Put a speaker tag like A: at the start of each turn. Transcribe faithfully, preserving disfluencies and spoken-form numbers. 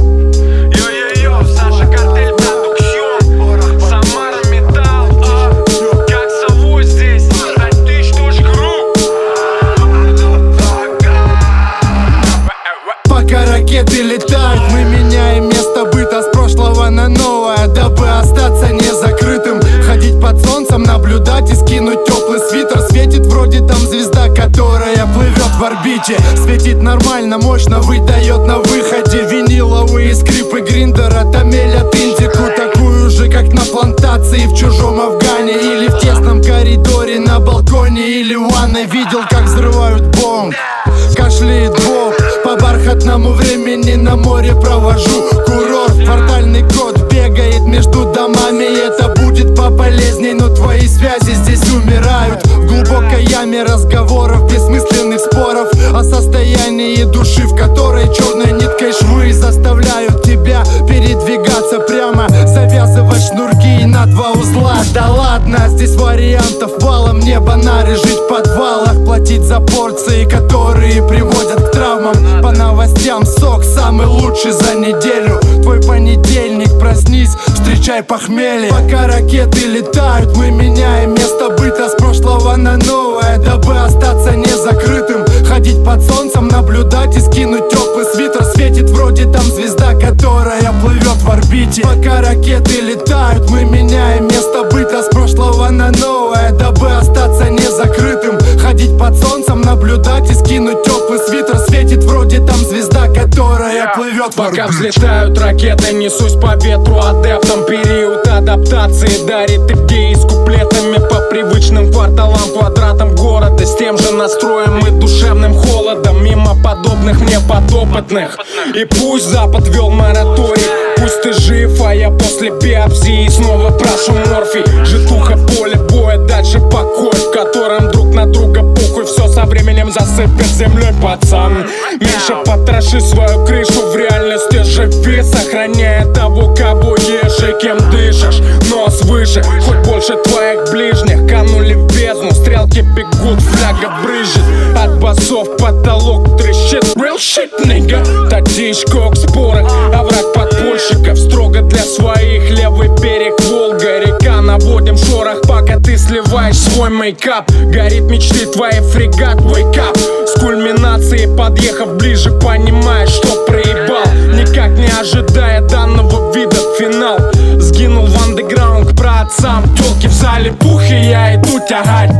A: Йо-йо-йо, Саша Картель Продукшн, Самара Металл, а, как зовут здесь? Тысяч точка ру.
B: Пока ракеты летают, мы меняем место быта с прошлого на новое, дабы остаться не закрытым. Ходить под солнцем, наблюдать и скинуть теплый свитер. Светит вроде там звезда, которая плывет в орбите. Светит нормально, мощно выдает на выходе. Виниловые скрипы гриндера томелят индику, такую же, как на плантации в чужом Афгане. Или в тесном коридоре на балконе, или в ванной. Видел, как взрывают бомб, кашляет Боб. По бархатному времени на море провожу курорт. Портальный код бегает между домами, это будет пополезней, но твои связи здесь умирают в глубокой яме разговоров, бессмысленных споров о состоянии души, в которой черной ниткой швы заставляют тебя передвигаться прямо, завязывать шнурки на два узла. Да ладно, здесь вариантов валом, не банари, жить в подвалах, платить за порции, которые приводят к травмам. По новостям сок самый лучший за неделю. Твой понедельник, проснись, встречай похмелье. Пока ракеты летают, мы меняем место быта с прошлого на новое, дабы остаться не закрытым. Ходить под солнцем, наблюдать и скинуть теплый свитер. Светит вроде там звезда, которая плывет в орбите. Пока ракеты летают, мы меняем место быта с прошлого на новое, дабы остаться не закрытым. Ходить под солнцем, наблюдать и скинуть теплый свитер. Светит вроде там звезда, которая плывет в орбите.
C: Пока взлетают ракеты, несусь по ветру адептом. Период адаптации дарит идеи с куплетами по привычным кварталам, квадратам города, с тем же настроем и душевным холодом, мимо подобных мне подопытных. И пусть Запад вел мораторий, пусть ты жив, а я после биопсии снова прошу морфий. Житуха, поле боя, дальше покой, в котором друг на друга похуй. Все со временем засыпет землей, пацан. Меньше потроши свою крышу, в реальности живи, сохраняя того, кого ешь и кем дышишь. Нос выше, хоть больше твоих ближних канули в бездну, стрелки бегут, фляга брызжет, от басов потолок трещит. Real shit, nigga. Татичко к спорах, овраг подпольщиков, строго для своих. Левый берег Волга, река, наводим шорох, пока ты сливаешь свой мейкап. Горит мечты твои, фрегат, wake up. С кульминацией подъехав ближе, понимаешь, что проебал, никак не ожидая данного вида финал. Сгинул в андеграунд к праотцам, тёлки в зале пух, и я иду тягать